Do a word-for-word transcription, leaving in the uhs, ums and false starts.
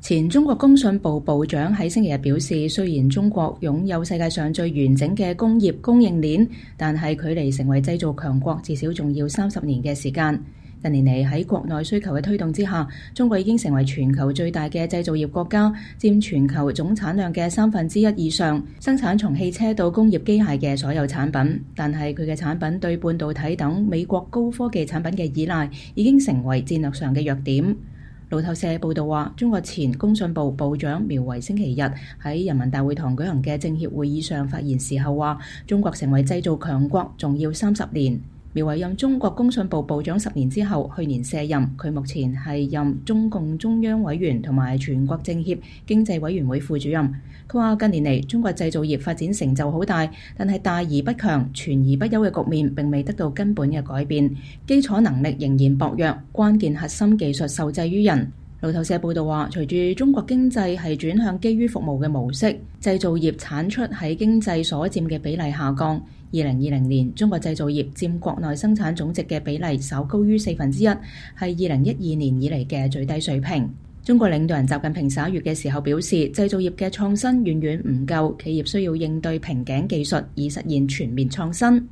前中國工信部部長喺星期日表示，雖然中國擁有世界上最完整嘅工業供應鏈，但係距離成為製造強國至少仲要三十年嘅時間。近年嚟喺國內需求嘅推動之下，中國已經成為全球最大嘅製造業國家，佔全球總產量嘅三分之一以上，生產從汽車到工業機械嘅所有產品。但係佢嘅產品對半導體等美國高科技產品嘅依賴，已經成為戰略上嘅弱點。路透社報道話，中國前工信部部長苗圩星期日喺人民大會堂舉行嘅政協會議上發言時候話，中國成為製造強國仲要三十年。苗圩任中國工信部部長十年之後，去年卸任。佢目前係任中共中央委員同埋全國政協經濟委員會副主任。佢話近年嚟中國製造業發展成就好大，但係大而不強、全而不休嘅局面並未得到根本嘅改變，基礎能力仍然薄弱，關鍵核心技術受制於人。路透社報道話，隨住中國經濟係轉向基於服務嘅模式，製造業產出喺經濟所佔嘅比例下降。二零二零年，中國製造業佔國內生產總值嘅比例稍高於四分之一，係二零一二年以嚟嘅最低水平。中國領導人習近平十一月嘅時候表示，製造業嘅創新遠遠唔夠，企業需要應對瓶頸技術以實現全面創新。